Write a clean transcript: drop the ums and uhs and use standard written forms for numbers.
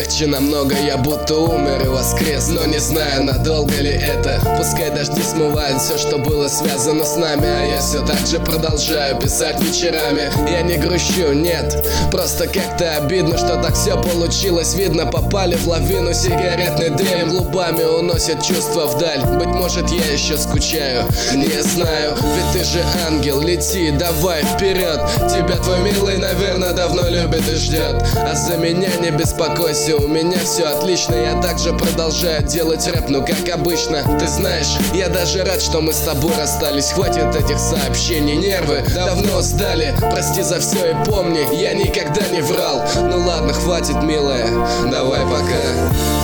легче намного, я будто умер и воскрес. Но не знаю, надолго ли это. Пускай дожди смывают все, что было связано с нами, а я все так же продолжаю писать вечерами. Я не грущу, нет, просто как-то обидно, что так все получилось. Видно, попали в лавину, сигаретный дым клубами уносит чувства вдаль. Быть может, я еще скучаю, не знаю. Ведь ты же ангел, лети, давай вперед. Тебя твой милый, наверное, давно любит и ждет. А за меня не беспокойся, у меня все отлично. Я также продолжаю делать рэп, ну как обычно. Ты знаешь, я даже рад, что мы с тобой расстались. Хватит этих сообщений, нервы давно сдали. Прости за все и помни, я никогда не врал. Ну ладно, хватит, милая, давай пока.